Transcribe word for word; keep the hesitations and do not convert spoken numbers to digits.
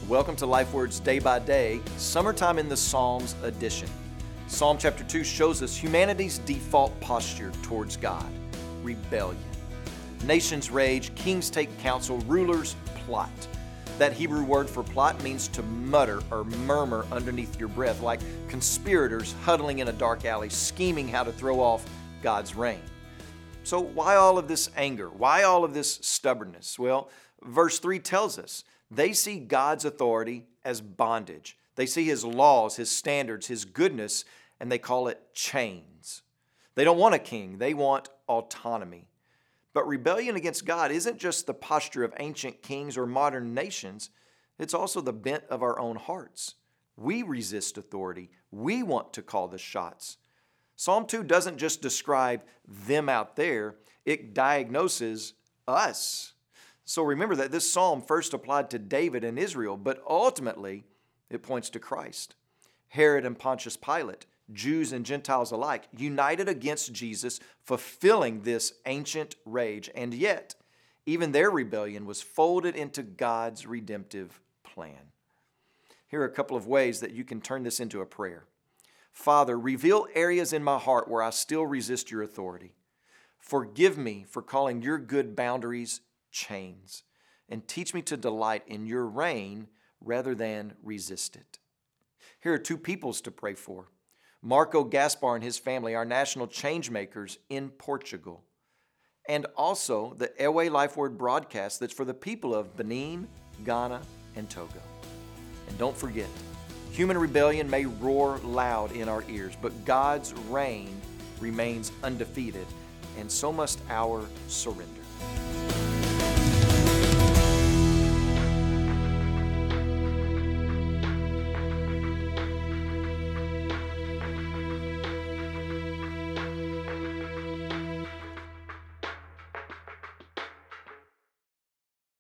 Welcome to LifeWords Day by Day, Summertime in the Psalms edition. Psalm chapter two shows us humanity's default posture towards God, rebellion. Nations rage, kings take counsel, rulers plot. That Hebrew word for plot means to mutter or murmur underneath your breath, like conspirators huddling in a dark alley, scheming how to throw off God's reign. So why all of this anger? Why all of this stubbornness? Well, verse three tells us they see God's authority as bondage. They see His laws, His standards, His goodness, and they call it chains. They don't want a king. They want autonomy. But rebellion against God isn't just the posture of ancient kings or modern nations. It's also the bent of our own hearts. We resist authority. We want to call the shots. Psalm two doesn't just describe them out there. It diagnoses us. So remember that this psalm first applied to David and Israel, but ultimately it points to Christ. Herod and Pontius Pilate, Jews and Gentiles alike, united against Jesus, fulfilling this ancient rage. And yet, even their rebellion was folded into God's redemptive plan. Here are a couple of ways that you can turn this into a prayer. Father, reveal areas in my heart where I still resist your authority. Forgive me for calling your good boundaries chains, and teach me to delight in your reign rather than resist it. Here are two peoples to pray for. Marco Gaspar and his family are national change makers in Portugal. And also the Airway LifeWord broadcast that's for the people of Benin, Ghana, and Togo. And don't forget, human rebellion may roar loud in our ears, but God's reign remains undefeated, and so must our surrender.